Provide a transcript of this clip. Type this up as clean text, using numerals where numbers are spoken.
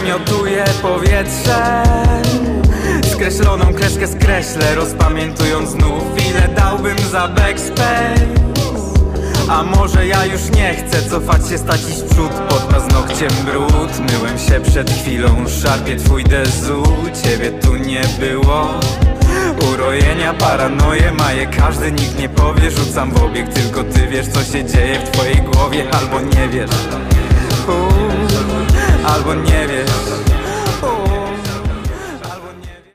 wymiotuję powietrze. Skreśloną kreskę skreślę, rozpamiętując znów, ile dałbym za backspace. A może ja już nie chcę cofać się, stać iść w przód, pod paznokciem brud. Myłem się przed chwilą, szarpie twój dezu, ciebie tu nie było. Urojenia, paranoje maje każdy, nikt nie powie. Rzucam w obieg, tylko ty wiesz, co się dzieje w twojej głowie. Albo nie wiesz, albo nie wiesz.